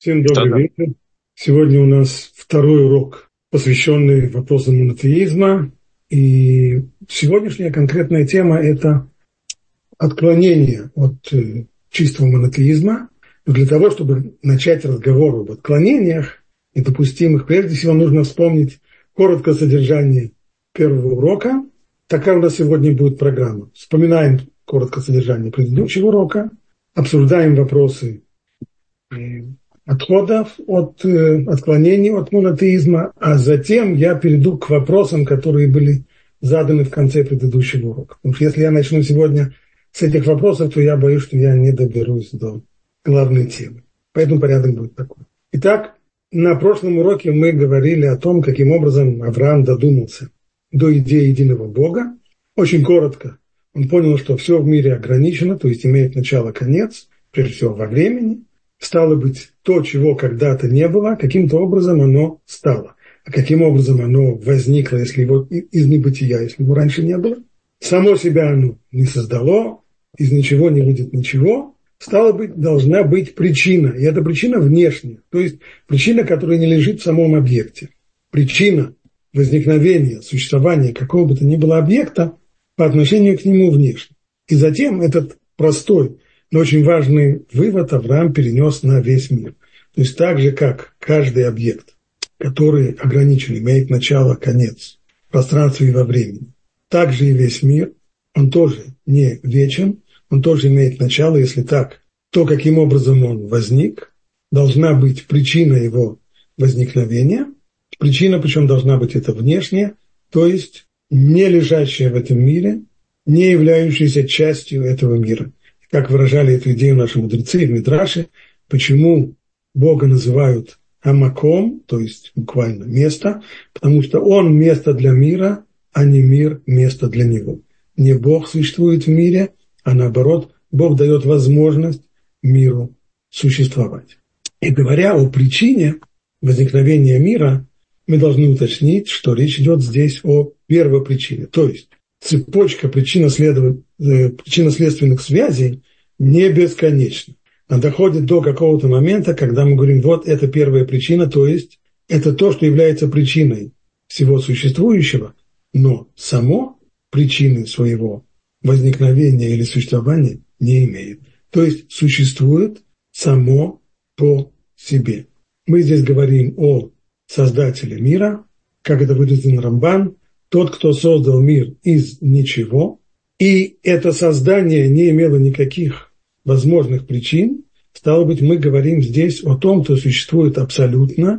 Всем добрый вечер. Сегодня у нас второй урок, посвященный вопросам монотеизма. И сегодняшняя конкретная тема – это отклонение от чистого монотеизма. Но для того, чтобы начать разговор об отклонениях недопустимых, прежде всего нужно вспомнить коротко содержание первого урока. Такая у нас сегодня будет программа. Вспоминаем коротко содержание предыдущего урока, обсуждаем вопросы отходов от отклонений от монотеизма, а затем я перейду к вопросам, которые были заданы в конце предыдущего урока. Потому что если я начну сегодня с этих вопросов, то я боюсь, что я не доберусь до главной темы. Поэтому порядок будет такой. Итак, на прошлом уроке мы говорили о том, каким образом Авраам додумался до идеи единого Бога. Очень коротко. Он понял, что все в мире ограничено, то есть имеет начало-конец, прежде всего во времени. Стало быть, то, чего когда-то не было, каким-то образом оно стало. А каким образом оно возникло, если его из небытия, если его раньше не было? Само себя оно не создало, из ничего не будет ничего. Стало быть, должна быть причина. И эта причина внешняя, то есть причина, которая не лежит в самом объекте. Причина возникновения, существования какого бы то ни было объекта по отношению к нему внешне. И затем этот простой, но очень важный вывод Авраам перенес на весь мир. То есть так же, как каждый объект, который ограничен, имеет начало, конец, в пространстве и во времени, так же и весь мир, он тоже не вечен, он тоже имеет начало. Если так, то каким образом он возник, должна быть причина его возникновения. Причина, причем должна быть это внешняя, то есть не лежащая в этом мире, не являющаяся частью этого мира. Как выражали эту идею наши мудрецы в Мидраше, почему Бога называют Амаком, то есть буквально место, потому что Он место для мира, а не мир место для Него. Не Бог существует в мире, а наоборот, Бог дает возможность миру существовать. И говоря о причине возникновения мира, мы должны уточнить, что речь идет здесь о первопричине, то есть цепочка причинно-следственных связей не бесконечна. Она доходит до какого-то момента, когда мы говорим, вот это первая причина, то есть это то, что является причиной всего существующего, но само причины своего возникновения или существования не имеет. То есть существует само по себе. Мы здесь говорим о создателе мира, как это выразен Рамбан, тот, кто создал мир из ничего, и это создание не имело никаких возможных причин. Стало быть, мы говорим здесь о том, кто существует абсолютно,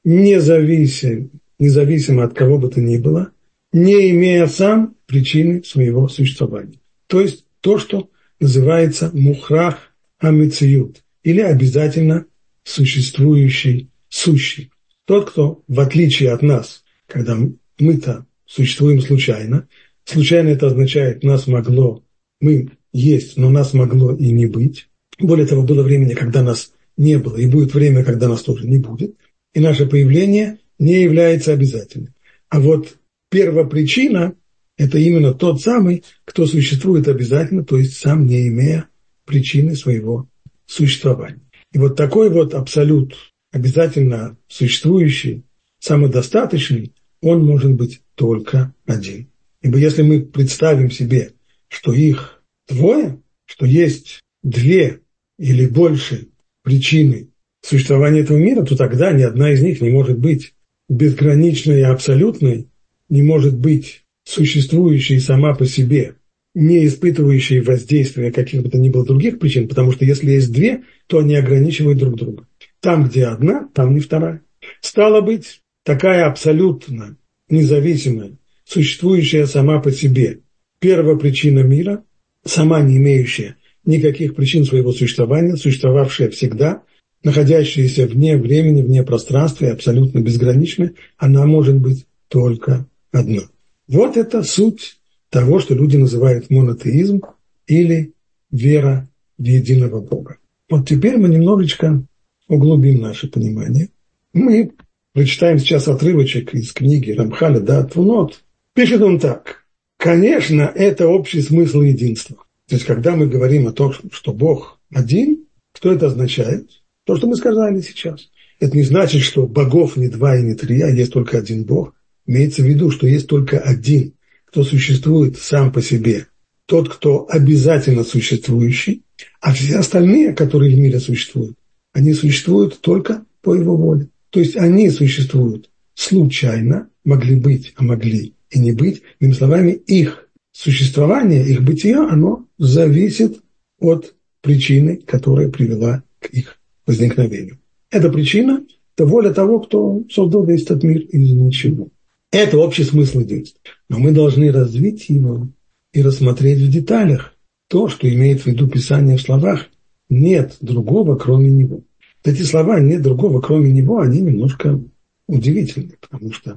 независимо от кого бы то ни было, не имея сам причины своего существования. То есть то, что называется мухрах амециют, или обязательно существующий, сущий. Тот, кто, в отличие от нас, когда мы-то существуем случайно. Случайно это означает, мы есть, но нас могло и не быть. Более того, было время, когда нас не было, и будет время, когда нас тоже не будет. И наше появление не является обязательным. А вот первопричина – это именно тот самый, кто существует обязательно, то есть сам не имея причины своего существования. И вот такой вот абсолют, обязательно существующий, самодостаточный, он может быть только один. Ибо если мы представим себе, что их двое, что есть две или больше причины существования этого мира, то тогда ни одна из них не может быть безграничной и абсолютной, не может быть существующей сама по себе, не испытывающей воздействия каких бы то ни было других причин, потому что если есть две, то они ограничивают друг друга. Там, где одна, там не вторая. Стало быть, такая абсолютно независимая, существующая сама по себе первопричина мира, сама не имеющая никаких причин своего существования, существовавшая всегда, находящаяся вне времени, вне пространства и абсолютно безграничная, она может быть только одна. Вот это суть того, что люди называют монотеизм или вера в единого Бога. Вот теперь мы немножечко углубим наше понимание. Мы прочитаем сейчас отрывочек из книги Рамхаля Даат Твунот. Пишет он так. Конечно, это общий смысл единства. То есть, когда мы говорим о том, что Бог один, что это означает? То, что мы сказали сейчас. Это не значит, что богов не два и не три, а есть только один Бог. Имеется в виду, что есть только один, кто существует сам по себе. Тот, кто обязательно существующий, а все остальные, которые в мире существуют, они существуют только по его воле. То есть они существуют случайно, могли быть, а могли и не быть. Иными словами, их существование, их бытие, оно зависит от причины, которая привела к их возникновению. Эта причина – это воля того, кто создал весь этот мир из ничего. Это общий смысл действия. Но мы должны развить его и рассмотреть в деталях то, что имеет в виду Писание в словах «нет другого, кроме Него». Эти слова «нет другого, кроме Него», они немножко удивительны, потому что,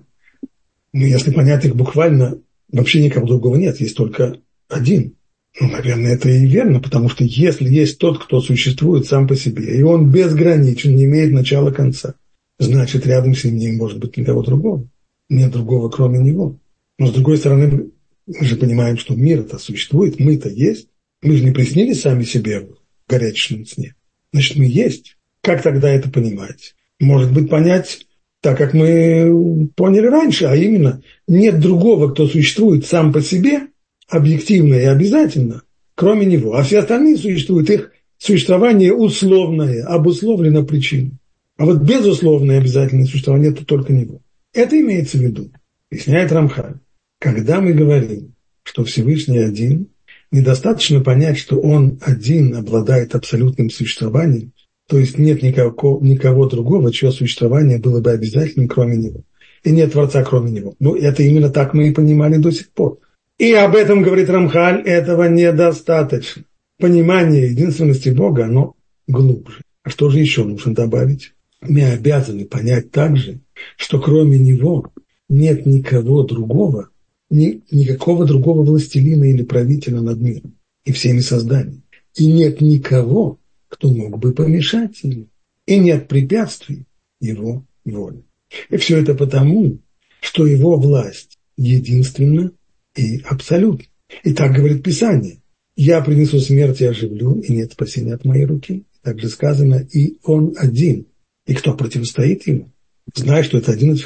если понять их буквально, вообще никого другого нет, есть только один. Наверное, это и верно, потому что если есть тот, кто существует сам по себе, и он безграничен, не имеет начала конца, значит, рядом с ним не может быть никого другого. Нет другого, кроме него. Но, с другой стороны, мы же понимаем, что мир-то существует, мы-то есть. Мы же не приснились сами себе в горячечном сне. Значит, мы есть. Как тогда это понимать? Может быть, понять так, как мы поняли раньше, а именно, нет другого, кто существует сам по себе, объективно и обязательно, кроме него. А все остальные существуют, их существование условное, обусловлено причиной. А вот безусловное обязательное существование – это только него. Это имеется в виду, объясняет Рамхаль. Когда мы говорим, что Всевышний один, недостаточно понять, что он один обладает абсолютным существованием, то есть нет никого другого, чье существование было бы обязательным, кроме него. И нет Творца, кроме него. Это именно так мы и понимали до сих пор. И об этом говорит Рамхаль, этого недостаточно. Понимание единственности Бога, оно глубже. А что же еще нужно добавить? Мы обязаны понять также, что кроме него нет никого другого, никакого другого властелина или правителя над миром и всеми созданиями. И нет никого, кто мог бы помешать ему. И нет препятствий его воле. И все это потому, что его власть единственна и абсолютна. И так говорит Писание. «Я принесу смерть и оживлю, и нет спасения от моей руки». Также сказано «и он один». И кто противостоит ему, зная, что это одна из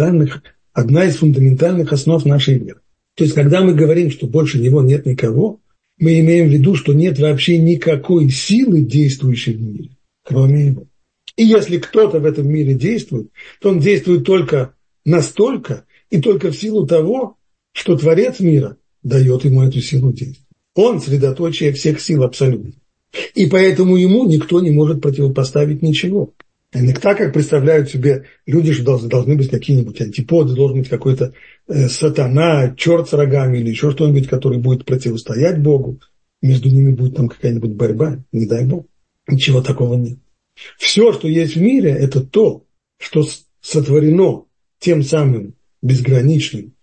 фундаментальных основ нашей веры. То есть, когда мы говорим, что больше него нет никого, мы имеем в виду, что нет вообще никакой силы, действующей в мире, кроме его. И если кто-то в этом мире действует, то он действует только настолько и только в силу того, что Творец мира дает ему эту силу действия. Он средоточие всех сил абсолютно. И поэтому ему никто не может противопоставить ничего. Не так, как представляют себе люди, что должны быть какие-нибудь антиподы, должен быть какой-то сатана, черт с рогами или еще что-нибудь, который будет противостоять Богу. Между ними будет там какая-нибудь борьба, не дай Бог. Ничего такого нет. Все, что есть в мире, это то, что сотворено тем самым бесконечным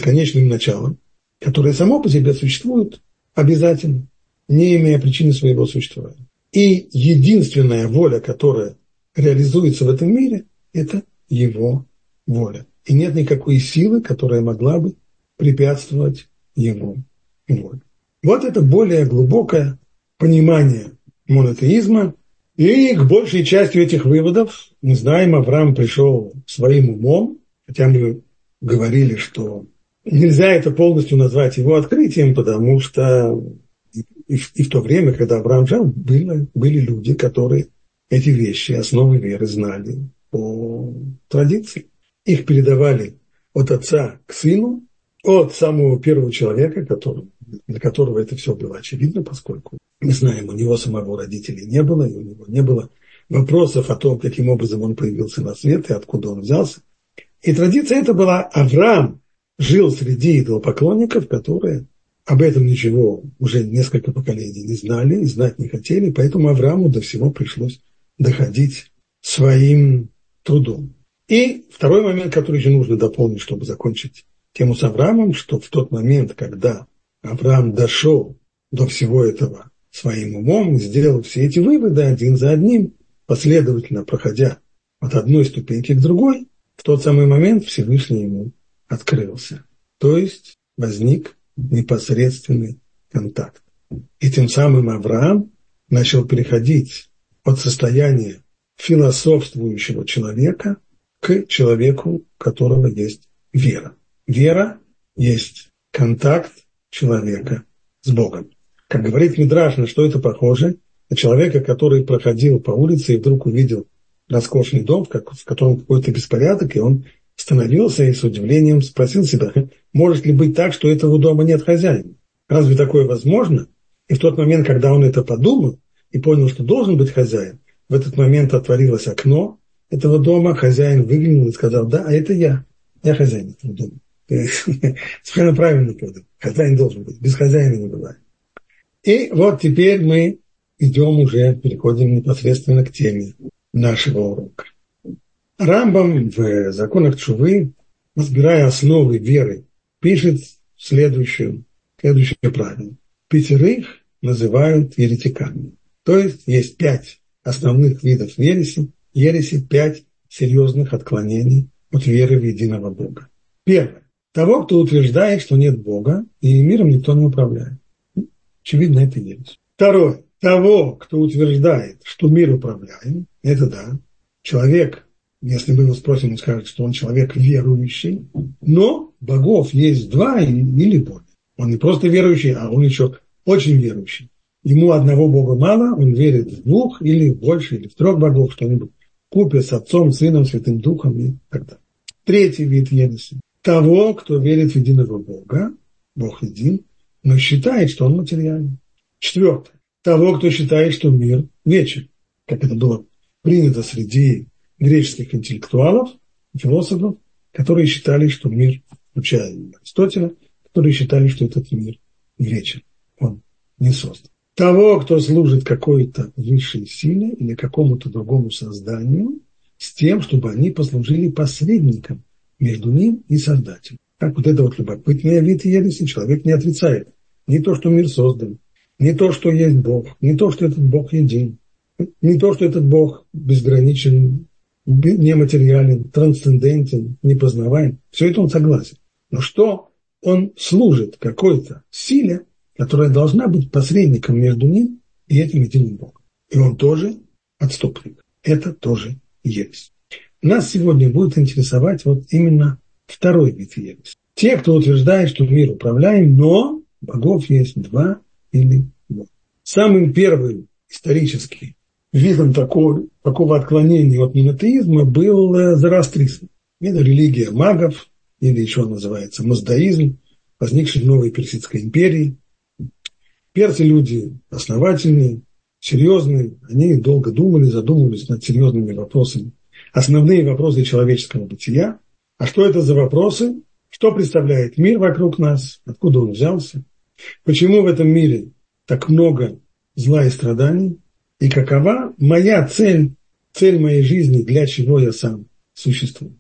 началом, которое само по себе существует обязательно, не имея причины своего существования. И единственная воля, которая реализуется в этом мире, это его воля. И нет никакой силы, которая могла бы препятствовать его воле. Вот это более глубокое понимание монотеизма. И к большей части этих выводов, мы знаем, Авраам пришел своим умом, хотя мы говорили, что нельзя это полностью назвать его открытием, потому что и в то время, когда Авраам жил, были люди, которые эти вещи, основы веры, знали по традиции. Их передавали от отца к сыну, от самого первого человека, для которого это все было очевидно, поскольку, мы знаем, у него самого родителей не было, и у него не было вопросов о том, каким образом он появился на свет и откуда он взялся. И традиция эта была: Авраам жил среди идолопоклонников, которые об этом ничего уже несколько поколений не знали и знать не хотели, поэтому Аврааму до всего пришлось доходить своим трудом. И второй момент, который еще нужно дополнить, чтобы закончить тему с Авраамом, что в тот момент, когда Авраам дошел до всего этого своим умом, сделал все эти выводы один за одним, последовательно проходя от одной ступеньки к другой, в тот самый момент Всевышний ему открылся. То есть возник непосредственный контакт. И тем самым Авраам начал переходить от состояния философствующего человека к человеку, у которого есть вера. Вера есть контакт человека с Богом. Как говорит Мидраш, на что это похоже? На человека, который проходил по улице и вдруг увидел роскошный дом, в котором какой-то беспорядок, и он остановился и с удивлением спросил себя, может ли быть так, что этого дома нет хозяина? Разве такое возможно? И в тот момент, когда он это подумал и понял, что должен быть хозяин, в этот момент отворилось окно этого дома, хозяин выглянул и сказал, да, а это я хозяин этого дома. Совершенно правильно говорю, хозяин должен быть, без хозяина не бывает. И вот теперь мы переходим непосредственно к теме нашего урока. Рамбам в законах Тшувы, разбирая основы веры, пишет следующее правило. 5 называют еретиками. То есть 5 основных видов ереси, 5 серьезных отклонений от веры в единого Бога. Первое. Того, кто утверждает, что нет Бога, и миром никто не управляет. Очевидно, это ересь. Второе. Того, кто утверждает, что мир управляем, это да. Человек, если мы его спросим, он скажет, что он человек верующий, но богов есть 2 или более. Он не просто верующий, а он еще очень верующий. Ему одного Бога мало, он верит в 2 или больше, или в 3 богов, что-нибудь. Купе с Отцом, Сыном, Святым Духом и так далее. Третий вид ереси. Того, кто верит в единого Бога, Бог един, но считает, что он материальный. Четвертое. Того, кто считает, что мир вечен, как это было принято среди греческих интеллектуалов, философов, которые считали, что мир, включая Аристотеля, которые считали, что этот мир вечен, он не создан. Того, кто служит какой-то высшей силе или какому-то другому созданию, с тем, чтобы они послужили посредником между ним и Создателем. Так вот это вот любопытный вид ереси, человек не отрицает не то, что мир создан, не то, что есть Бог, не то, что этот Бог един, не то, что этот Бог безграничен, нематериален, трансцендентен, непознаваем. Все это он согласен. Но что он служит какой-то силе, которая должна быть посредником между ним и этим единым Богом. И он тоже отступник. Это тоже ересь. Нас сегодня будет интересовать вот именно второй вид ереси. Те, кто утверждает, что мир управляем, но богов есть 2 или больше. Самым первым исторически видом такого отклонения от монотеизма был зороастризм. Это религия магов, или еще называется маздаизм, возникший в новой Персидской империи. Персы люди основательные, серьезные, они долго задумывались над серьезными вопросами. Основные вопросы человеческого бытия. А что это за вопросы? Что представляет мир вокруг нас? Откуда он взялся? Почему в этом мире так много зла и страданий? И какова моя цель моей жизни, для чего я сам существую?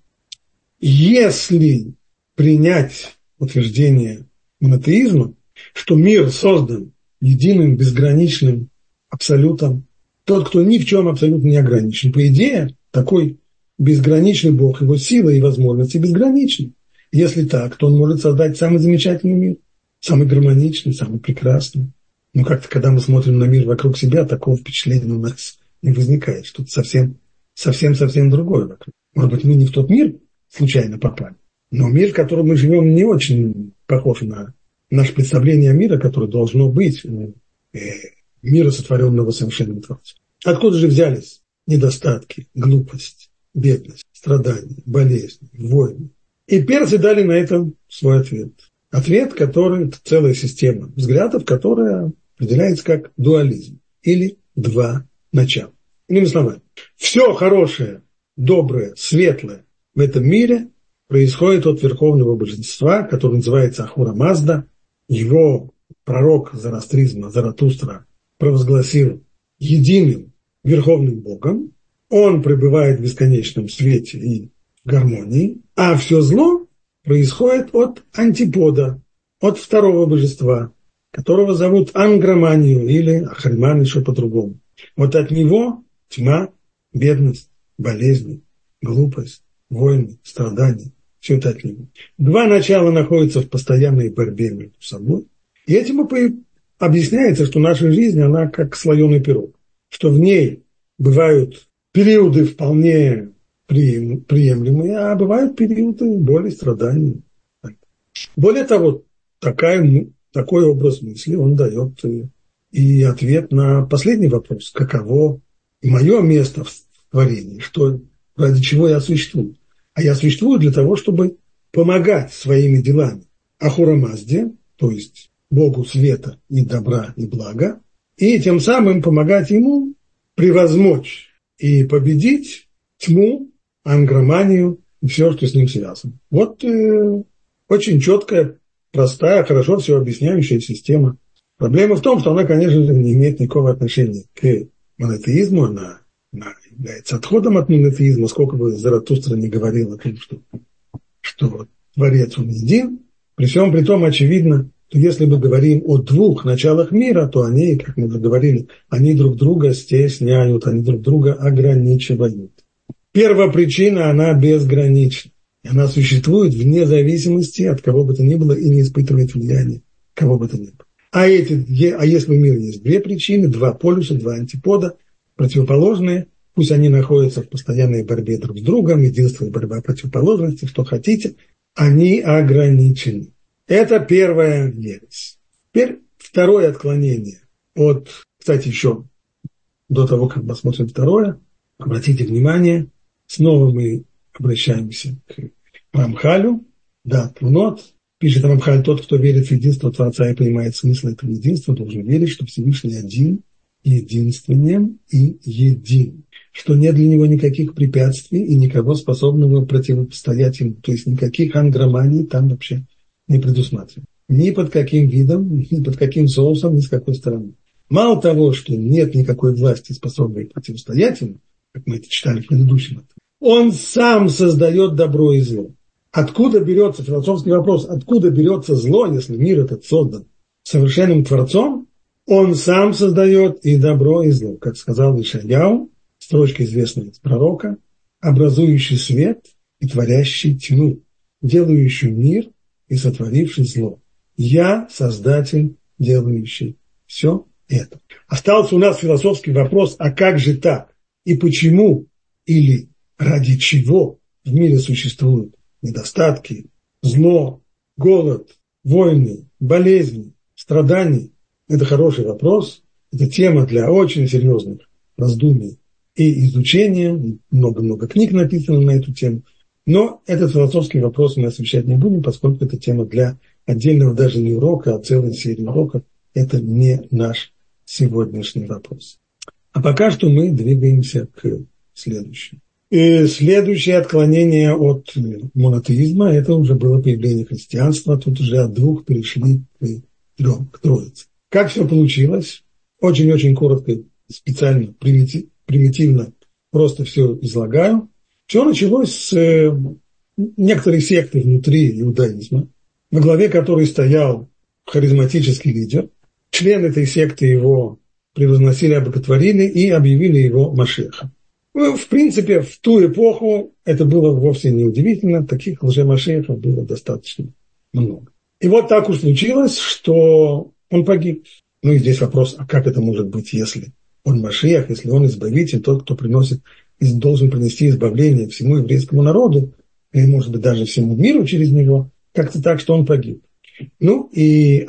Если принять утверждение монотеизма, что мир создан единым, безграничным абсолютом, тот, кто ни в чем абсолютно не ограничен, по идее, такой безграничный Бог, его сила и возможности безграничны. Если так, то он может создать самый замечательный мир, самый гармоничный, самый прекрасный. Но как-то, когда мы смотрим на мир вокруг себя, такого впечатления у нас не возникает. Что-то совсем другое вокруг. Может быть, мы не в тот мир случайно попали, но мир, в котором мы живем, не очень похож на наше представление о мире, которое должно быть мира, сотворенного совершенным Творцом. Откуда же взялись недостатки, глупость, бедность, страдания, болезни, войны? И персы дали на это свой ответ. Ответ, который – это целая система взглядов, которая определяется как дуализм или 2 начала. Иными словами, все хорошее, доброе, светлое в этом мире происходит от верховного божества, которое называется Ахура Мазда. Его пророк зороастризма Заратустра провозгласил единым верховным Богом. Он пребывает в бесконечном свете и гармонии, а все зло происходит от антипода, от второго божества, которого зовут Ангроманию или Ахриман еще по-другому. Вот от него тьма, бедность, болезни, глупость, войны, страдания. Все это от него. 2 начала находятся в постоянной борьбе между собой. И этим и объясняется, что наша жизнь, она как слоеный пирог. Что в ней бывают периоды вполне приемлемые, а бывают периоды боли, страданий. Более того, такой образ мысли, он дает и ответ на последний вопрос, каково мое место в творении, ради чего я существую. А я существую для того, чтобы помогать своими делами Ахура Мазде, то есть Богу света и добра и блага, и тем самым помогать ему превозмочь и победить тьму, ангроманию и все, что с ним связано. Вот очень четкая, простая, хорошо все объясняющая система. Проблема в том, что она, конечно же, не имеет никакого отношения к монотеизму, она является отходом от монотеизма, сколько бы Заратустра не говорил о том, что Творец он един. При всем при том, очевидно, что если мы говорим о двух началах мира, то они, как мы уже говорили, они друг друга стесняют, они друг друга ограничивают. Первопричина, она безгранична. Она существует вне зависимости от кого бы то ни было и не испытывает влияния кого бы то ни было. А если в мире есть две причины, два полюса, два антипода, противоположные, пусть они находятся в постоянной борьбе друг с другом, единство и борьба противоположностей, что хотите, они ограничены. Это первая ересь. Теперь второе отклонение кстати, еще до того, как посмотрим второе, обратите внимание, снова мы обращаемся к Рамхалю, да, Трунот, пишет Рамхаль, тот, кто верит в единство Творца и понимает смысл этого единства, должен верить, что Всевышний один, единственен и един, что нет для него никаких препятствий и никого способного противостоять ему, то есть никаких ангроманий там вообще не предусматривается. Ни под каким видом, ни под каким соусом, ни с какой стороны. Мало того, что нет никакой власти, способной противостоять ему, как мы это читали в предыдущем, он сам создает добро и зло. Откуда берется, философский вопрос, откуда берется зло, если мир этот создан совершенным Творцом? Он сам создает и добро, и зло. Как сказал Ишаяу, строчка известная из пророка, образующий свет и творящий тьму, делающий мир и сотворивший зло. Я создатель, делающий все это. Остался у нас философский вопрос, а как же так? И почему или ради чего в мире существуют недостатки, зло, голод, войны, болезни, страдания? Это хороший вопрос. Это тема для очень серьезных раздумий и изучения. Много-много книг написано на эту тему. Но этот философский вопрос мы освещать не будем, поскольку это тема для отдельного даже не урока, а целой серии уроков. Это не наш сегодняшний вопрос. А пока что мы двигаемся к следующему. И следующее отклонение от монотеизма – это уже было появление христианства. Тут уже от двух перешли к троице. Как все получилось? Очень-очень коротко, специально, примитивно, просто все излагаю. Все началось с некоторой секты внутри иудаизма, во главе которой стоял харизматический лидер. Члены этой секты его превозносили, обоготворили и объявили его Машиахом. В принципе, в ту эпоху это было вовсе не удивительно, таких лже-машиахов было достаточно много. И вот так уж случилось, что он погиб. Ну и здесь вопрос, а как это может быть, если он Машиах, если он избавитель, тот, кто должен принести избавление всему еврейскому народу, или, может быть, даже всему миру через него, как-то так, что он погиб. Ну и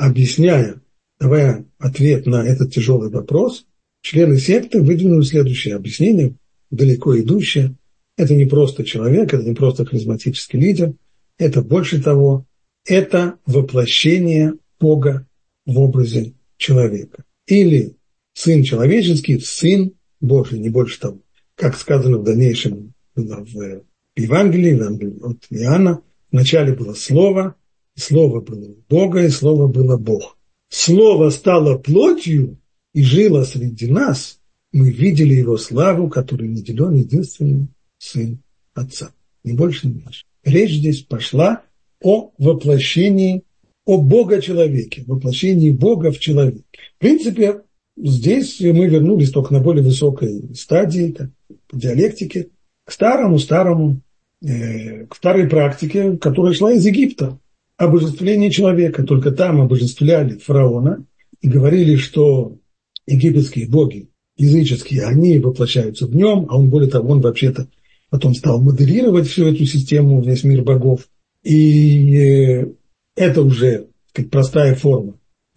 давая ответ на этот тяжелый вопрос, члены секты выдвинули следующее объяснение, далеко идущее. Это не просто человек, это не просто харизматический лидер, это больше того, это воплощение Бога в образе человека. Или сын человеческий, сын Божий, не больше того. Как сказано в дальнейшем в Евангелии от Иоанна, вначале было Слово, и Слово было у Бога, и Слово было Бог. Слово стало плотью и жило среди нас. Мы видели его славу, который наделен единственным Сын Отца. Ни больше, ни меньше. Речь здесь пошла о воплощении, о Бога-человеке, воплощении Бога в человеке. В принципе, здесь мы вернулись только на более высокой стадии, как по диалектике, к старой практике, которая шла из Египта. Обожествление человека. Только там обожествляли фараона и говорили, что египетские боги языческие, они воплощаются в нем, а он, более того, он вообще-то потом стал моделировать всю эту систему, весь мир богов. И это уже, так сказать, простая форма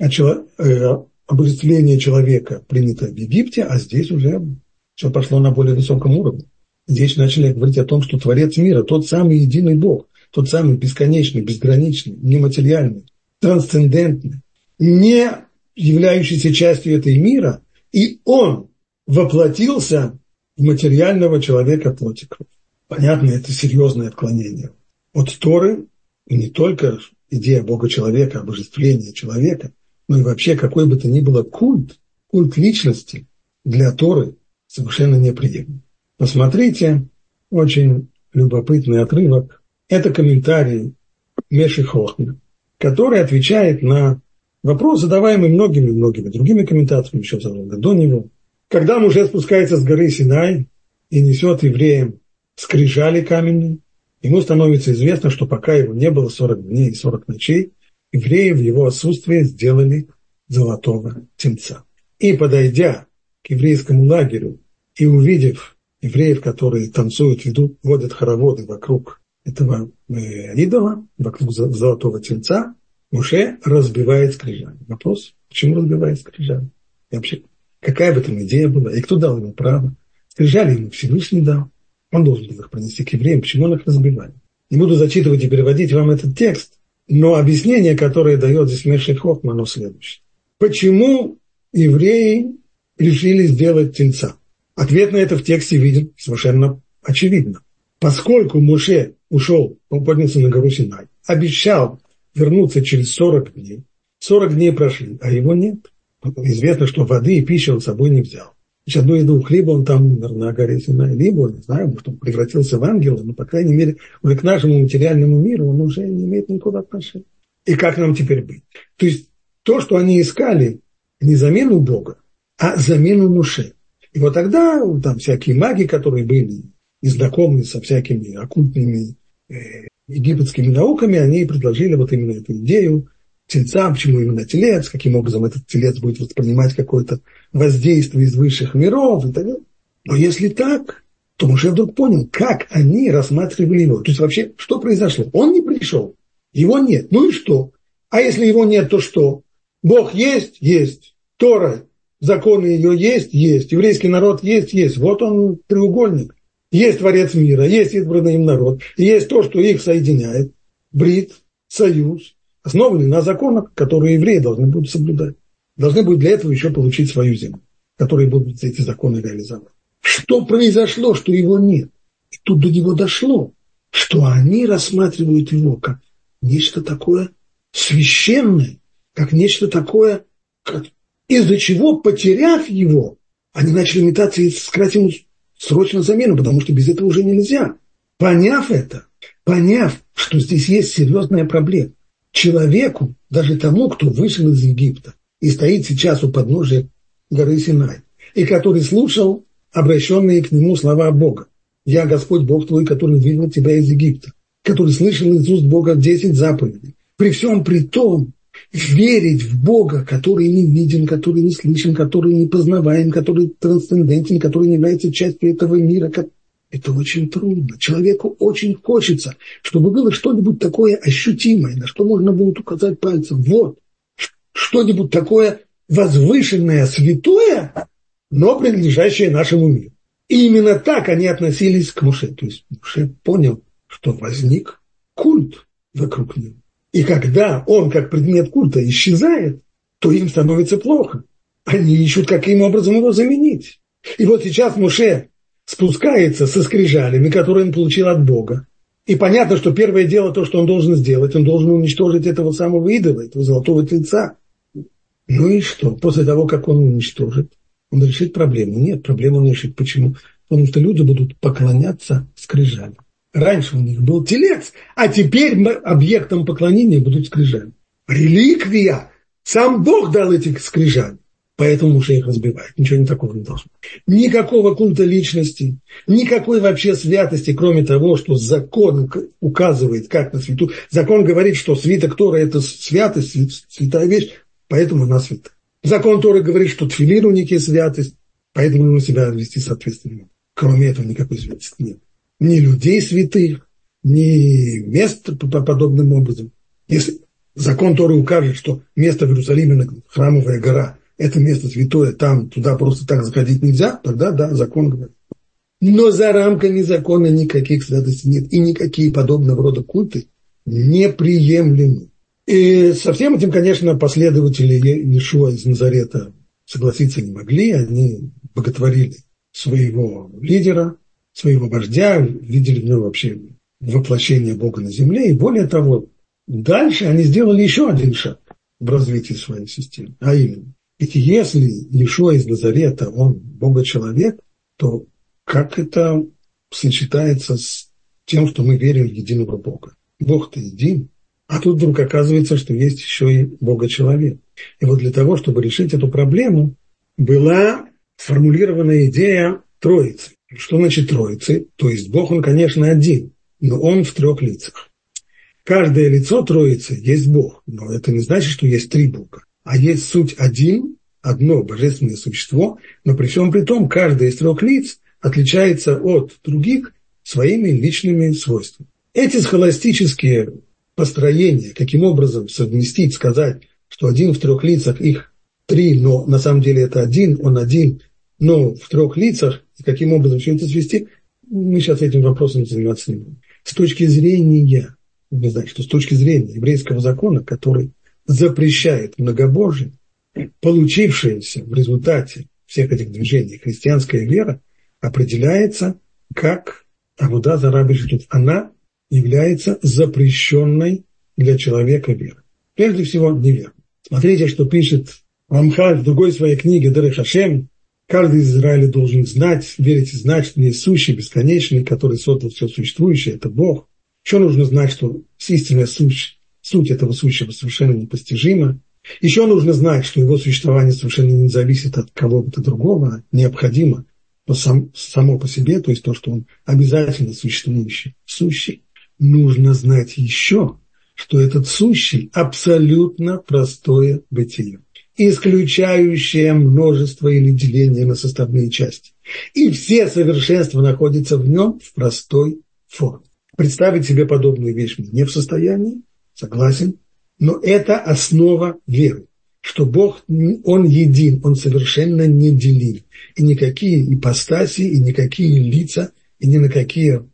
обожествления человека, принято в Египте, а здесь уже все пошло на более высоком уровне. Здесь начали говорить о том, что Творец мира, тот самый единый Бог, тот самый бесконечный, безграничный, нематериальный, трансцендентный, не являющийся частью этого мира, и он воплотился в материального человека плоти крови. Понятно, это серьезное отклонение от Торы, и не только идея Бога-человека, обожествления человека, но и вообще какой бы то ни было культ личности для Торы совершенно неприемлем. Посмотрите, очень любопытный отрывок. Это комментарий Меши Хохма, который отвечает на вопрос, задаваемый многими другими комментаторами еще задолго до него. Когда Моше спускается с горы Синай и несет евреям скрижали каменные, ему становится известно, что пока его не было 40 дней и 40 ночей, евреи в его отсутствие сделали золотого тельца. И, подойдя к еврейскому лагерю и увидев евреев, которые танцуют, водят хороводы вокруг этого идола, вокруг золотого тельца, Моше разбивает скрижали. Вопрос, почему разбивает скрижали? И вообще, какая в этом идея была? И кто дал ему право? Скрижали ему Всевышний дал. Он должен был их принести к евреям. Почему он их разбивает? Не буду зачитывать и переводить вам этот текст, но объяснение, которое дает здесь Меши Хохма, оно следующее. Почему евреи решили сделать тельца? Ответ на это в тексте виден совершенно очевидно. Поскольку Моше ушел, он поднялся на гору Синай, обещал вернуться через 40 дней. 40 дней прошли, а его нет. Известно, что воды и пищи он с собой не взял. Значит, одну еду хлеба он там умер на горе Синай, либо, не знаю, может, он превратился в ангела, но, по крайней мере, уже к нашему материальному миру он уже не имеет никакого отношения. И как нам теперь быть? То есть, то, что они искали, не замену Бога, а замену Моше. И вот тогда там всякие маги, которые были и знакомы со всякими оккультными египетскими науками, они предложили вот именно эту идею тельца, почему именно телец, каким образом этот телец будет воспринимать какое-то воздействие из высших миров и так далее. Но если так, то Моше вдруг понял, как они рассматривали его. То есть вообще, что произошло? Он не пришел, его нет. Ну и что? А если его нет, то что? Бог есть? Есть. Тора, законы ее есть? Есть. Еврейский народ есть? Есть. Вот он треугольник. Есть Творец мира, есть избранный им народ, и есть то, что их соединяет, брит, союз, основанный на законах, которые евреи должны будут соблюдать. Должны будут для этого еще получить свою землю, которые будут эти законы реализовать. Что произошло, что его нет? И тут до него дошло, что они рассматривают его как нечто такое священное, как нечто такое, из-за чего, потеряв его, они начали метаться и искать ему срочно замену, потому что без этого уже нельзя. Поняв это, поняв, что здесь есть серьезная проблема, человеку, даже тому, кто вышел из Египта и стоит сейчас у подножия горы Синай, и который слушал обращенные к нему слова Бога. «Я Господь Бог твой, который вывел тебя из Египта», который слышал из уст Бога 10 заповедей. При всем при том, верить в Бога, который не виден, который не слышен, который не познаваем, который трансцендентен, который не является частью этого мира. Это очень трудно. Человеку очень хочется, чтобы было что-нибудь такое ощутимое, на что можно будет указать пальцем. Вот, что-нибудь такое возвышенное, святое, но принадлежащее нашему миру. И именно так они относились к Моше. То есть Моше понял, что возник культ вокруг него. И когда он, как предмет культа, исчезает, то им становится плохо. Они ищут, каким образом его заменить. И вот сейчас Моше спускается со скрижалями, которые он получил от Бога. И понятно, что первое дело, то, что он должен сделать, он должен уничтожить этого самого идола, этого золотого тельца. Ну и что? После того, как он уничтожит, он решит проблему. Нет, проблему он решит. Почему? Потому что люди будут поклоняться скрижалям. Раньше у них был телец, а теперь объектом поклонения будут скрижали. Реликвия. Сам Бог дал эти скрижали. Поэтому Моше их разбивает. Ничего не такого не должно. Никакого культа личности, никакой вообще святости, кроме того, что закон указывает, как на святую. Закон говорит, что свиток Торы – это святость, святая вещь, поэтому она свята. Закон Торы говорит, что тфилин у них есть святость, Поэтому нужно себя вести соответственно. Кроме этого никакой святости нет. Ни людей святых, ни мест подобным образом. Если закон Торы укажет, что место в Иерусалиме, храмовая гора, это место святое, там туда просто так заходить нельзя, тогда да, закон говорит. Но за рамками закона никаких святостей нет, и никакие подобного рода культы неприемлемы. И со всем этим, конечно, последователи Иешуа из Назарета согласиться не могли, они боготворили своего лидера, своего вождя, видели в нем вообще воплощение Бога на земле, и более того, дальше они сделали еще один шаг в развитии своей системы, а именно, ведь если Иешуа из Назарета, он Бога-человек, то как это сочетается с тем, что мы верим в единого Бога? Бог-то един, а тут вдруг оказывается, что есть еще и Бога-человек. И вот для того, чтобы решить эту проблему, была сформулирована идея Троицы. Что значит Троицы? То есть Бог, он, конечно, один, но он в трех лицах. Каждое лицо Троицы есть Бог, но это не значит, что есть три Бога. А есть суть один, одно божественное существо, но при всем при том, каждое из трех лиц отличается от других своими личными свойствами. Эти схоластические построения, каким образом совместить, сказать, что один в трех лицах, их три, но на самом деле это один, он один, но в трех лицах, и каким образом все это свести, мы сейчас этим вопросом заниматься не будем. С точки зрения, вы знаете, что с точки зрения еврейского закона, который запрещает многобожие, получившаяся в результате всех этих движений христианская вера определяется как авода зара бешитут. Она является запрещенной для человека верой. Прежде всего, неверной. Смотрите, что пишет Рамхаль в другой своей книге «Дерех Хашем». Каждый из Израиля должен знать, верить и знать, что есть сущий, бесконечный, который создал все существующее, это Бог. Еще нужно знать, что истинная суть этого сущего совершенно непостижима. Еще нужно знать, что его существование совершенно не зависит от кого-то другого, а необходимо, но само по себе, то есть то, что он обязательно существующий, сущий. Нужно знать еще, что этот сущий абсолютно простое бытие, исключающее множество или деление на составные части. И все совершенства находятся в нем в простой форме. Представить себе подобную вещь мы не в состоянии, согласен, но это основа веры, что Бог, Он един, Он совершенно неделим. И никакие ипостаси, и никакие лица, и ни на какие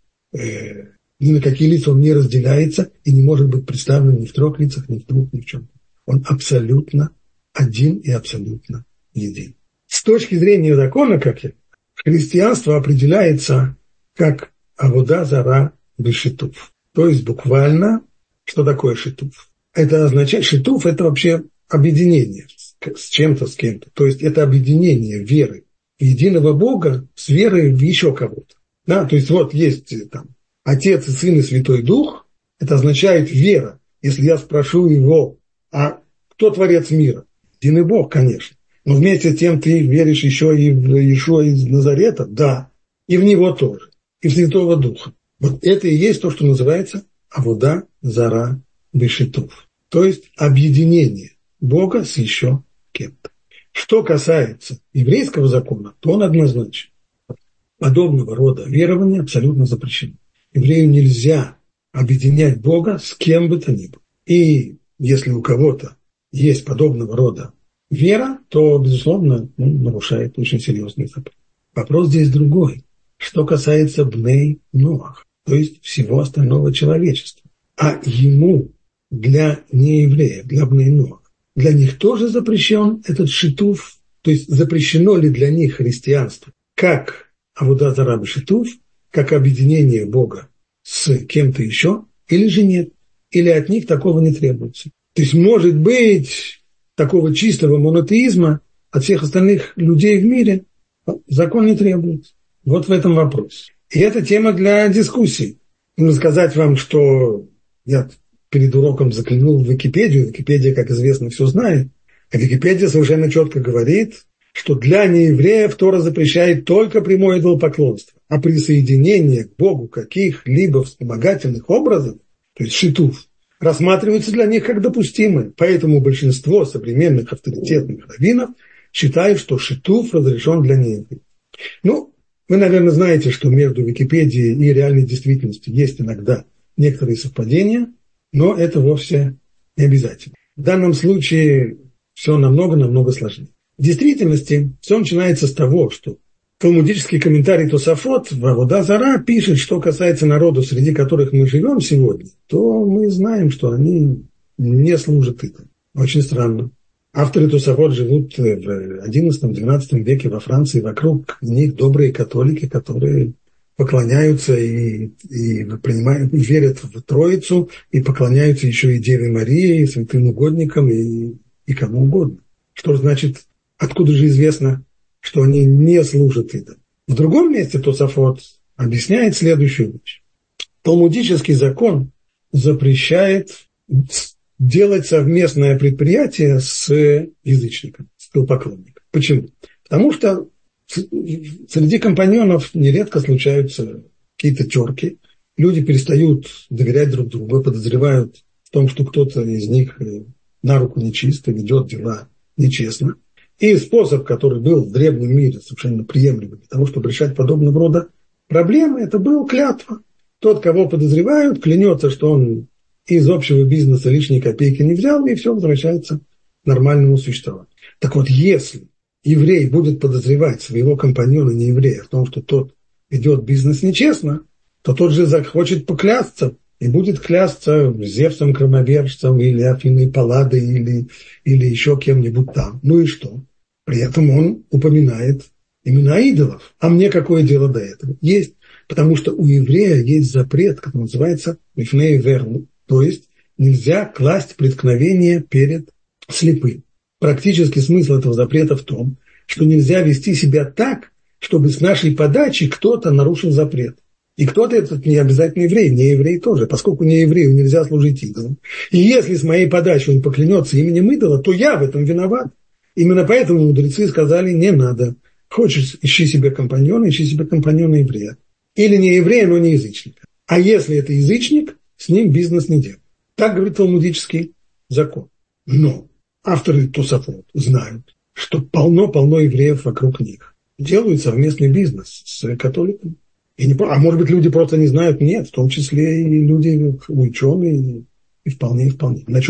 лица Он не разделяется и не может быть представлен ни в трех лицах, ни в двух, ни в чем. Он абсолютно один и абсолютно един. С точки зрения закона, христианство определяется как авода зара бешитуф. То есть буквально, что такое шитуф? Это означает, шитуф – это вообще объединение с чем-то, с кем-то. То есть это объединение веры в единого Бога с верой в еще кого-то. Да? То есть вот есть там Отец и Сын и Святой Дух, это означает вера. Если я спрошу его, а кто Творец мира? Единый Бог, конечно. Но вместе с тем ты веришь еще и в Иешуа из Назарета? Да. И в Него тоже. И в Святого Духа. Вот это и есть то, что называется авода зара бешитуф. То есть объединение Бога с еще кем-то. Что касается еврейского закона, то он однозначен. Подобного рода верования абсолютно запрещено. Еврею нельзя объединять Бога с кем бы то ни было. И если у кого-то есть подобного рода вера, то, безусловно, он нарушает очень серьезный запрет. Вопрос здесь другой. Что касается бней Ноах, то есть всего остального человечества. А ему, для неевреев, для бней Ноах, для них тоже запрещен этот шитуф, то есть запрещено ли для них христианство, как авода зара бешитуф, как объединение Бога с кем-то еще, или же нет, или от них такого не требуется. То есть, может быть, такого чистого монотеизма от всех остальных людей в мире закон не требуется. Вот в этом вопрос. И это тема для дискуссий. Нужно сказать вам, что я перед уроком заглянул в Википедию. Википедия, как известно, все знает. А Википедия совершенно четко говорит, что для неевреев Тора запрещает только прямое идолопоклонство, а присоединение к Богу каких-либо вспомогательных образов, то есть шитуф, рассматривается для них как допустимое. Поэтому большинство современных авторитетных раввинов считают, что шитуф разрешен для неевреев. Ну, вы, наверное, знаете, что между Википедией и реальной действительностью есть иногда некоторые совпадения, но это вовсе не обязательно. В данном случае все намного сложнее. В действительности все начинается с того, что талмудический комментарий Тосафот в Авода Зара пишет, что касается народу, среди которых мы живем сегодня, то мы знаем, что они не служат идолам. Очень странно. Авторы Тосафот живут в XI-XII веке во Франции, вокруг них добрые католики, которые поклоняются и верят в Троицу, и поклоняются еще и Деве Марии, и святым угодникам, и кому угодно. Что значит, откуда же известно, что они не служат идолам? В другом месте Тосафот объясняет следующую вещь. Талмудический закон запрещает делать совместное предприятие с язычником, с идолопоклонником. Почему? Потому что среди компаньонов нередко случаются какие-то терки, люди перестают доверять друг другу, подозревают в том, что кто-то из них на руку нечисто, ведет дела нечестно. И способ, который был в древнем мире совершенно приемлемым для того, чтобы решать подобного рода проблемы, это был клятва. Тот, кого подозревают, клянется, что он из общего бизнеса лишние копейки не взял, и все возвращается к нормальному существованию. Так вот, если еврей будет подозревать своего компаньона нееврея в том, что тот ведет бизнес нечестно, то тот же захочет поклясться и будет клясться Зевсом Громовержцем или Афиной Палладой или еще кем-нибудь там. Ну и что? При этом он упоминает имена идолов. А мне какое дело до этого? Есть. Потому что у еврея есть запрет, который называется «мифней верну», то есть нельзя класть преткновение перед слепым. Практический смысл этого запрета в том, что нельзя вести себя так, чтобы с нашей подачи кто-то нарушил запрет. И кто-то этот не обязательно еврей, не еврей тоже, поскольку не еврею нельзя служить идолам. И если с моей подачи он поклянется именем идола, то я в этом виноват. Именно поэтому мудрецы сказали, не надо. Хочешь, ищи себе компаньона еврея. Или не еврея, но не язычника. А если это язычник, с ним бизнес не делать. Так говорит талмудический закон. Но авторы Тосафот знают, что полно евреев вокруг них. Делают совместный бизнес с католиками. А может быть, люди просто не знают? Нет, в том числе и люди ученые, и вполне. На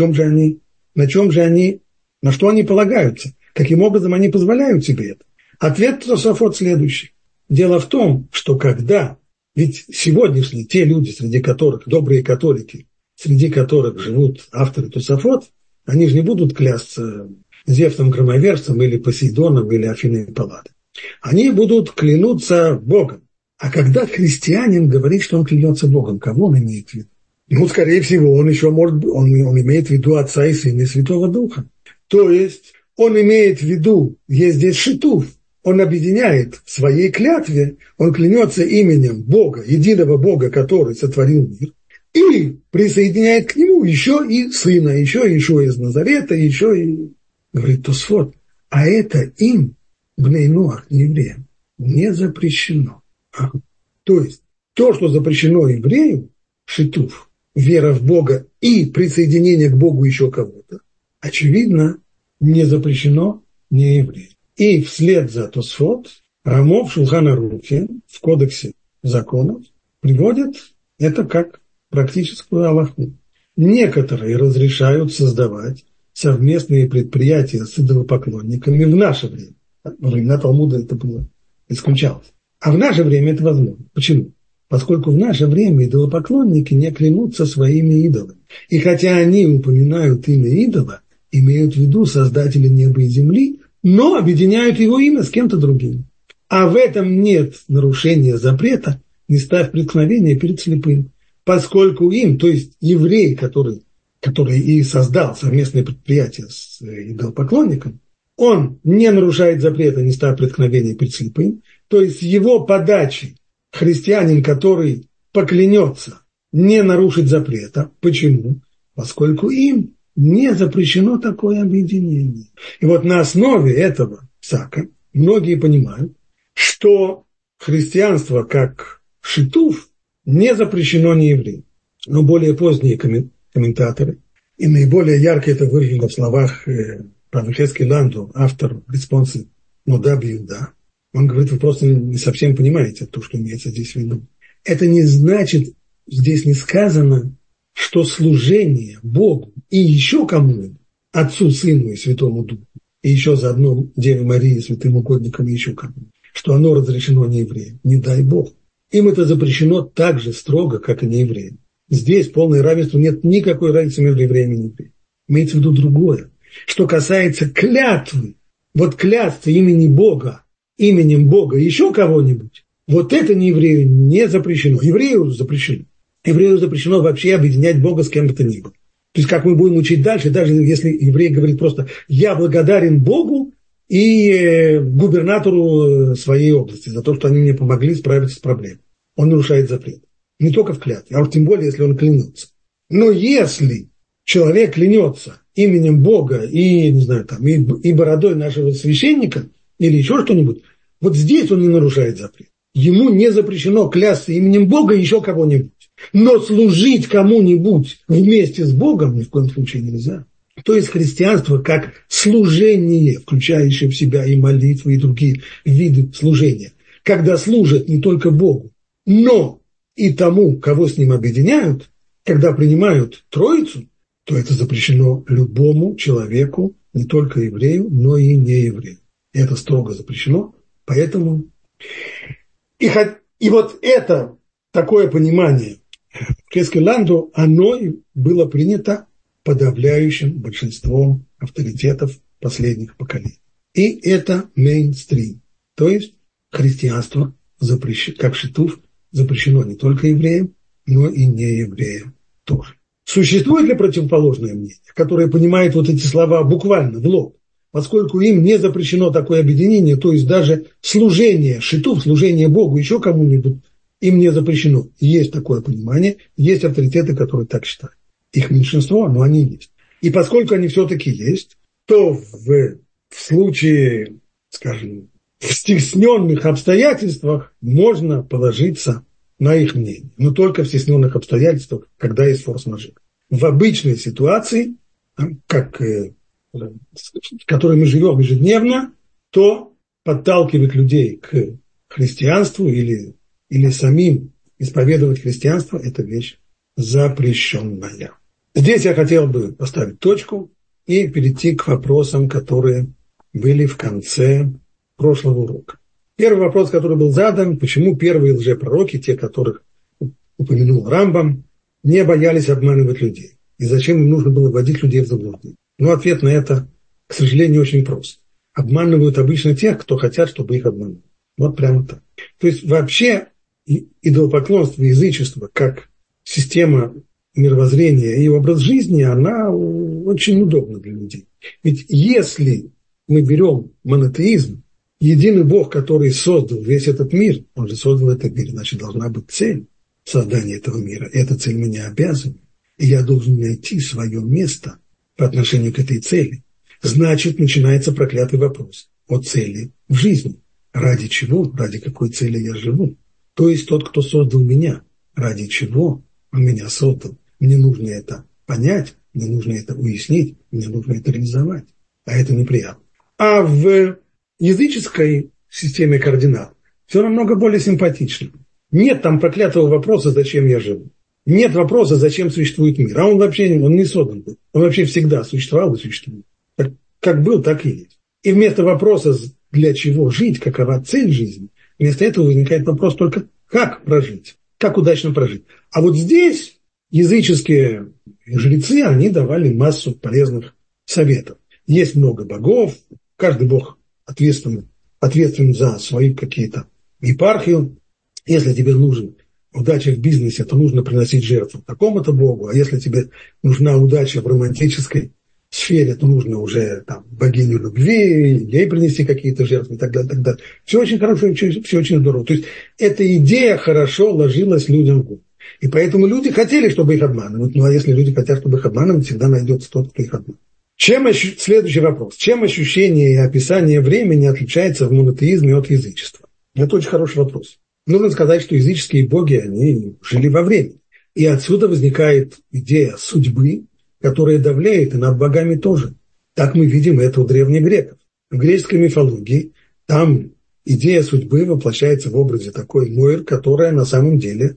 что они полагаются? Каким образом они позволяют себе это? Ответ Тосафот следующий. Дело в том, что ведь сегодняшние те люди, среди которых добрые католики, среди которых живут авторы Тосафот, они же не будут клясться Зевсом Громовержцем или Посейдоном или Афиной Палладой. Они будут клянуться Богом. А когда христианин говорит, что он клянется Богом, кого он имеет в виду? Ну, скорее всего, он имеет в виду Отца и Сына и Святого Духа. То есть он имеет в виду, есть здесь шитуф, он объединяет в своей клятве, он клянется именем Бога, единого Бога, который сотворил мир, и присоединяет к нему еще и Сына, еще Иешуа из Назарета, еще и, говорит Тосфот, а это им, бней Ноах, евреям, не запрещено. То есть то, что запрещено еврею, шитуф, вера в Бога и присоединение к Богу еще кого-то, очевидно, не запрещено не еврею. И вслед за Тосфот Рамов в Шулхан Арухе в кодексе законов приводят это как практическую алаху. Некоторые разрешают создавать совместные предприятия с идолопоклонниками в наше время. Во времена Талмуда это было исключалось. А в наше время это возможно. Почему? Поскольку в наше время идолопоклонники не клянутся своими идолами. И хотя они упоминают имя идола, имеют в виду создателя неба и земли, но объединяют его имя с кем-то другим. А в этом нет нарушения запрета, не ставь преткновения перед слепым. Поскольку им, то есть еврей, который и создал совместное предприятие с идолопоклонником, он не нарушает запрета, не ставь преткновения перед слепым, то есть его подачи христианин, который поклянется, не нарушит запрета. Почему? Поскольку им не запрещено такое объединение. И вот на основе этого псака многие понимают, что христианство как шитуф не запрещено неевреям. Но более поздние комментаторы, и наиболее ярко это выражено в словах Рав Йехескель Ландо, автор респонса Нода Бьюда, он говорит, вы просто не совсем понимаете то, что имеется здесь в виду. Это не значит, здесь не сказано, что служение Богу и еще кому-нибудь, Отцу, Сыну и Святому Духу, и еще заодно Деве Марии, святым угодникам и еще кому-нибудь, что оно разрешено неевреям. Не дай Бог. Им это запрещено так же строго, как и неевреям. Здесь полное равенство, нет никакой разницы между евреями и неевреями. Имеется в виду другое. Что касается клятвы, вот клятвы именем Бога еще кого-нибудь, вот это нееврею не запрещено. Еврею запрещено. Еврею запрещено вообще объединять Бога с кем бы то ни было. То есть, как мы будем учить дальше, даже если еврей говорит просто «я благодарен Богу и губернатору своей области за то, что они мне помогли справиться с проблемой». Он нарушает запрет. Не только в клятве, а уж тем более, если он клянется. Но если человек клянется именем Бога и, не знаю, там, и бородой нашего священника или еще что-нибудь, вот здесь он не нарушает запрет. Ему не запрещено клясться именем Бога и еще кого-нибудь. Но служить кому-нибудь вместе с Богом ни в коем случае нельзя. То есть христианство как служение, включающее в себя и молитвы, и другие виды служения. Когда служат не только Богу, но и тому, кого с ним объединяют, когда принимают Троицу, то это запрещено любому человеку, не только еврею, но и нееврею. Это строго запрещено, поэтому... И вот это такое понимание Йехескель Ландо, оно и было принято подавляющим большинством авторитетов последних поколений. И это мейнстрим. То есть христианство, как шитуф, запрещено не только евреям, но и неевреям тоже. Существует ли противоположное мнение, которое понимает вот эти слова буквально в лоб? Поскольку им не запрещено такое объединение, то есть даже служение шитуф, служение Богу, еще кому-нибудь, им не запрещено. Есть такое понимание, есть авторитеты, которые так считают. Их меньшинство, но они есть. И поскольку они все-таки есть, то в случае, скажем, в стесненных обстоятельствах можно положиться на их мнение. Но только в стесненных обстоятельствах, когда есть форс-мажор. В обычной ситуации, в которой мы живем ежедневно, то подталкивать людей к христианству или самим исповедовать христианство – это вещь запрещенная. Здесь я хотел бы поставить точку и перейти к вопросам, которые были в конце прошлого урока. Первый вопрос, который был задан: почему первые лжепророки, те, которых упомянул Рамбам, не боялись обманывать людей? И зачем им нужно было вводить людей в заблуждение? Ну, ответ на это, к сожалению, очень прост. Обманывают обычно тех, кто хотят, чтобы их обманули. Вот прямо так. То есть вообще идолопоклонство, язычество, как система мировоззрения и образ жизни, она очень удобна для людей. Ведь если мы берем монотеизм, единый Бог, который создал весь этот мир, он же создал этот мир, значит, должна быть цель создания этого мира. И эта цель меня обязывает. И я должен найти свое место по отношению к этой цели. Значит, начинается проклятый вопрос о цели в жизни. Ради чего, ради какой цели я живу? То есть тот, кто создал меня, ради чего он меня создал. Мне нужно это понять, мне нужно это уяснить, мне нужно это реализовать. А это неприятно. А в языческой системе координат все намного более симпатично. Нет там проклятого вопроса, зачем я живу. Нет вопроса, зачем существует мир. А он вообще не создан был. Он вообще всегда существовал и существует. Как был, так и есть. И вместо вопроса, для чего жить, какова цель жизни, вместо этого возникает вопрос только, как прожить, как удачно прожить. А вот здесь языческие жрецы, они давали массу полезных советов. Есть много богов, каждый бог ответственен за свою какие-то епархию. Если тебе нужен удача в бизнесе, то нужно приносить жертву такому-то богу, а если тебе нужна удача в романтической сфере, то нужно уже там богиню любви, ей принести какие-то жертвы и так далее, так далее. Все очень хорошо, все очень здорово. То есть эта идея хорошо ложилась людям в голову. И поэтому люди хотели, чтобы их обманывать. Ну а если люди хотят, чтобы их обманывать, всегда найдется тот, кто их обманывает. Следующий вопрос. Чем ощущение и описание времени отличается в монотеизме от язычества? Это очень хороший вопрос. Нужно сказать, что языческие боги, они жили во времени. И отсюда возникает идея судьбы, которая давляет и над богами тоже. Так мы видим это у древних греков. В греческой мифологии там идея судьбы воплощается в образе такой Мойр, которая на самом деле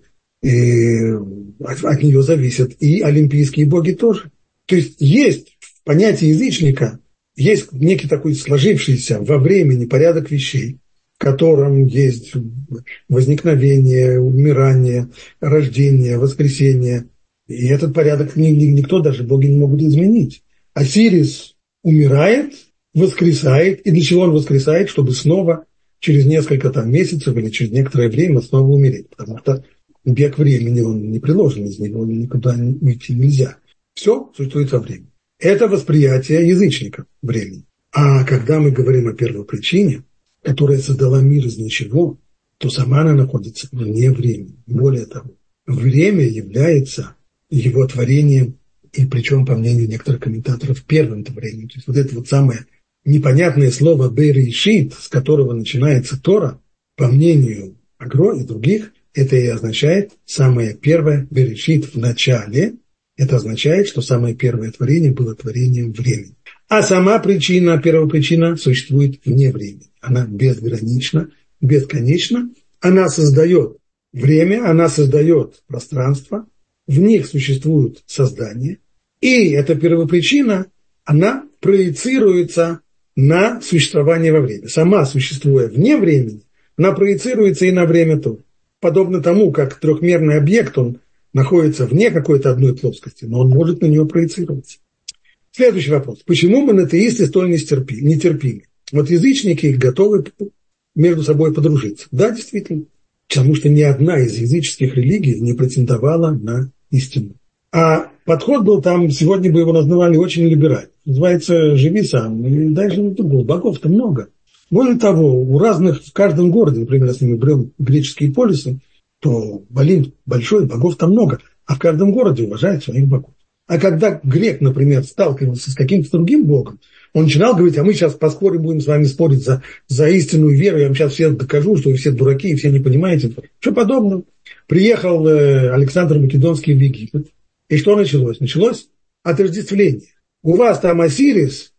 от нее зависят и олимпийские боги тоже. То есть в понятии язычника есть некий такой сложившийся во времени порядок вещей, в котором есть возникновение, умирание, рождение, воскресение. И этот порядок никто, даже боги, не могут изменить. Осирис умирает, воскресает. И для чего он воскресает? Чтобы снова через несколько месяцев или через некоторое время снова умереть. Потому что бег времени, он не приложен, из него никуда уйти нельзя. Все существует во времени. Это восприятие язычников времени. А когда мы говорим о первопричине, которая создала мир из ничего, то сама она находится вне времени. Более того, время является его творением, и причем, по мнению некоторых комментаторов, первым творением. То есть вот это вот самое непонятное слово «берешит», с которого начинается Тора, по мнению Агро и других, это и означает самое первое «берешит» в начале. Это означает, что самое первое творение было творением времени. А сама причина, первопричина, существует вне времени. Она безгранична, бесконечна. Она создает время, она создает пространство. В них существует создание. И эта первопричина, она проецируется на существование во время. Сама, существуя вне времени, она проецируется и на время тоже. Подобно тому, как трехмерный объект, он находится вне какой-то одной плоскости, но он может на нее проецироваться. Следующий вопрос. Почему монотеисты столь нетерпимы? Вот язычники готовы между собой подружиться. Да, действительно. Потому что ни одна из языческих религий не претендовала на истину. А подход был там, сегодня бы его назвали очень либеральным. Называется «живи сам». И дальше богов-то много. Более того, в каждом городе, например, если мы берем греческие полисы, то Олимп большой, богов там много, а в каждом городе уважают своих богов. А когда грек, например, сталкивался с каким-то другим богом, он начинал говорить: а мы сейчас поспорим, будем с вами спорить за истинную веру, я вам сейчас всем докажу, что вы все дураки и все не понимаете. Что подобного. Приехал Александр Македонский в Египет, и что началось? Началось отождествление. У вас там Осирис,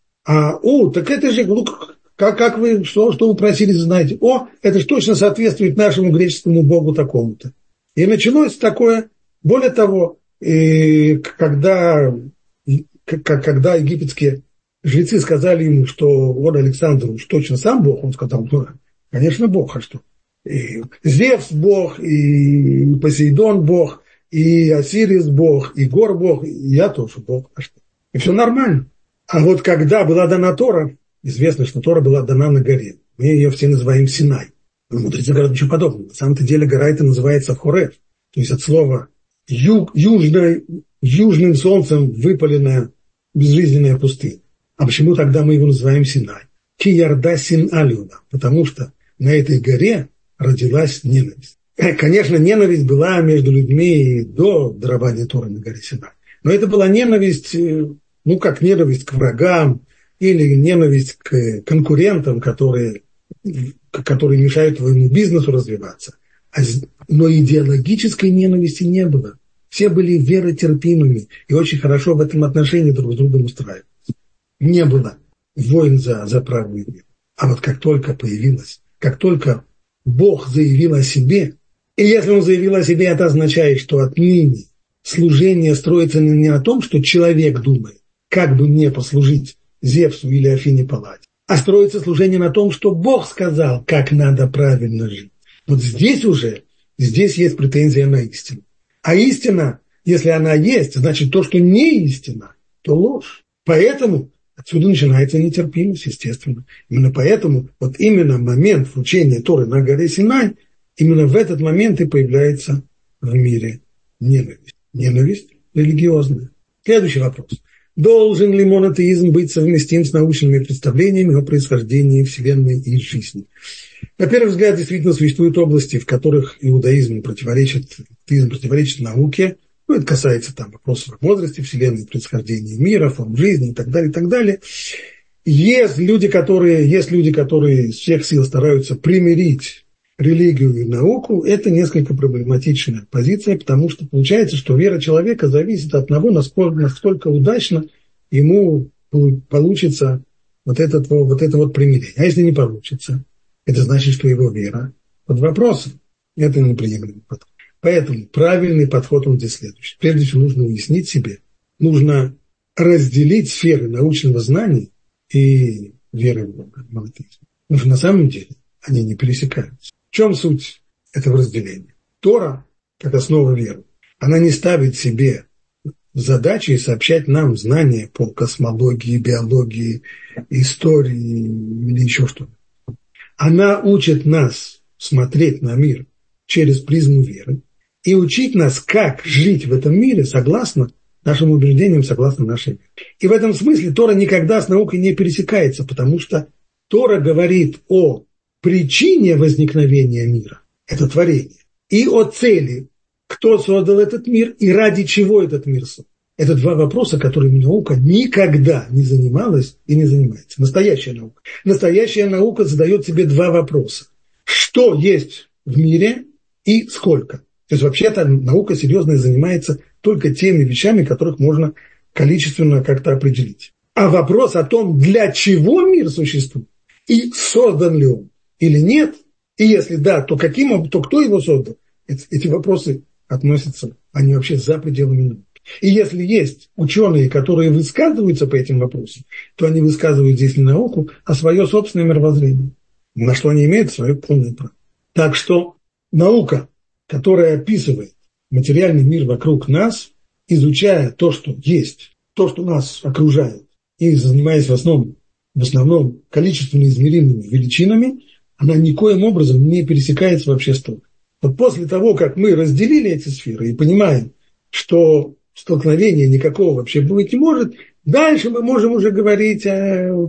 так это же, как вы, что вы про Осириса знаете? Это же точно соответствует нашему греческому богу такому-то. И началось такое, более того, когда египетские жрецы сказали ему, что он Александр уж точно сам бог, он сказал: конечно, бог, а что? И Зевс бог, и Посейдон бог, и Осирис бог, и Гор бог, и я тоже бог, а что? И все нормально. А вот когда была дана Тора, известно, что Тора была дана на горе. Мы ее все называем Синай. Но мудрецы говорят ничего подобного. На самом-то деле гора это называется Хорев. То есть от слова южным солнцем выпаленная безжизненная пустыня. А почему тогда мы его называем Синай? Ки ярда син алюда. Потому что на этой горе родилась ненависть. Конечно, ненависть была между людьми и до дарования Торы на горе Синай. Но это была ненависть, как ненависть к врагам, или ненависть к конкурентам, которые мешают твоему бизнесу развиваться. Но идеологической ненависти не было. Все были веротерпимыми и очень хорошо в этом отношении друг с другом устраивались. Не было войн за правую веру. А вот как только Бог заявил о себе, и если Он заявил о себе, это означает, что отныне служение строится не на том, что человек думает, как бы мне послужить Зевсу или Афине Палладе, а строится служение на том, что Бог сказал, как надо правильно жить. Вот здесь есть претензия на истину. А истина, если она есть, значит то, что не истина, то ложь. Поэтому отсюда начинается нетерпимость, естественно. Именно поэтому именно момент вручения Торы на горе Синай, именно в этот момент и появляется в мире ненависть. Ненависть религиозная. Следующий вопрос. Должен ли монотеизм быть совместим с научными представлениями о происхождении Вселенной и жизни? На первый взгляд, действительно существуют области, в которых иудаизм противоречит науке. Это касается вопросов о возрасте Вселенной, происхождения мира, форм жизни и так далее, и так далее. Есть люди, которые из всех сил стараются примирить религию и науку. Это несколько проблематичная позиция, потому что получается, что вера человека зависит от того, насколько удачно ему получится вот это вот примирение. А если не получится, это значит, что его вера под вопросом. Это неприемлемый подход. Поэтому правильный подход он здесь следующий. Прежде всего нужно уяснить себе, нужно разделить сферы научного знания и веры в Бога, монотеизм. Потому что на самом деле они не пересекаются. В чем суть этого разделения? Тора, как основа веры, она не ставит себе задачей сообщать нам знания по космологии, биологии, истории или еще что-то. Она учит нас смотреть на мир через призму веры и учить нас, как жить в этом мире согласно нашим убеждениям, согласно нашей вере. И в этом смысле Тора никогда с наукой не пересекается, потому что Тора говорит о причине возникновения мира, это творение, и о цели, кто создал этот мир и ради чего этот мир создан. Это два вопроса, которыми наука никогда не занималась и не занимается. Настоящая наука. Настоящая наука задает себе два вопроса. Что есть в мире и сколько? То есть вообще-то наука серьезная занимается только теми вещами, которых можно количественно как-то определить. А вопрос о том, для чего мир существует и создан ли он или нет, и если да, то кто его создал, эти вопросы относятся, они вообще за пределами науки. И если есть ученые, которые высказываются по этим вопросам, то они высказывают здесь не науку, а свое собственное мировоззрение, на что они имеют свое полное право. Так что наука, которая описывает материальный мир вокруг нас, изучая то, что есть, то, что нас окружает, и занимаясь в основном количественно измеримыми величинами, она никоим образом не пересекается вообще с Торой. Вот после того, как мы разделили эти сферы и понимаем, что столкновения никакого вообще быть не может, дальше мы можем уже говорить о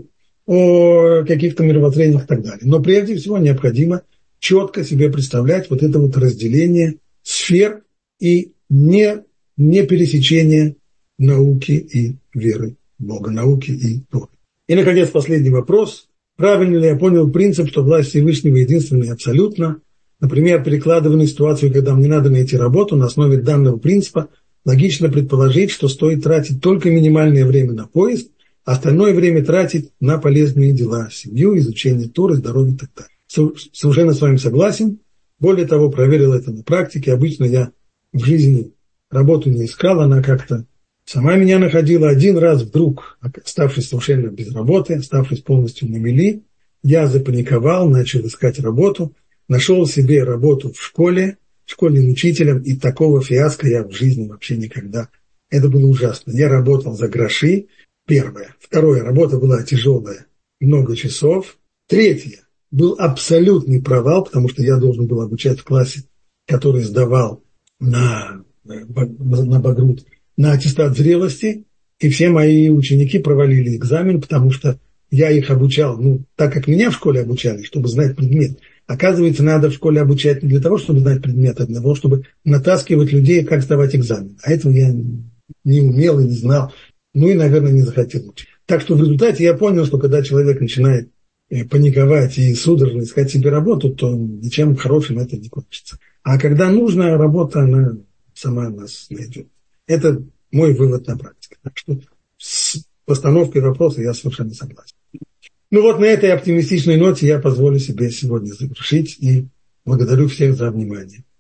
каких-то мировоззрениях и так далее. Но прежде всего необходимо четко себе представлять вот это вот разделение сфер и не пересечение науки и веры в Бога, науки и Торы. И, наконец, последний вопрос. Правильно ли я понял принцип, что власть Всевышнего единственная и абсолютна? Например, перекладывая ситуацию, когда мне надо найти работу, на основе данного принципа логично предположить, что стоит тратить только минимальное время на поиск, а остальное время тратить на полезные дела, семью, изучение Торы, здоровье и так далее. Совершенно с вами согласен. Более того, проверил это на практике. Обычно я в жизни работу не искал, она как-то сама меня находила. Один раз вдруг, оставшись совершенно без работы, оставшись полностью на мели, я запаниковал, начал искать работу, нашел себе работу в школе, школьным учителем, и такого фиаско я в жизни вообще никогда. Это было ужасно. Я работал за гроши, первое. Второе, работа была тяжелая, много часов. Третье, был абсолютный провал, потому что я должен был обучать в классе, который сдавал на багрут, на аттестат зрелости, и все мои ученики провалили экзамен, потому что я их обучал, так как меня в школе обучали, чтобы знать предмет. Оказывается, надо в школе обучать не для того, чтобы знать предмет, а для того, чтобы натаскивать людей, как сдавать экзамен. А этого я не умел и не знал, и, наверное, не захотел учить. Так что в результате я понял, что когда человек начинает паниковать и судорожно искать себе работу, то ничем хорошим это не кончится. А когда нужна работа, она сама нас найдет. Это мой вывод на практике. Так что с постановкой вопроса я совершенно согласен. На этой оптимистичной ноте я позволю себе сегодня завершить и благодарю всех за внимание.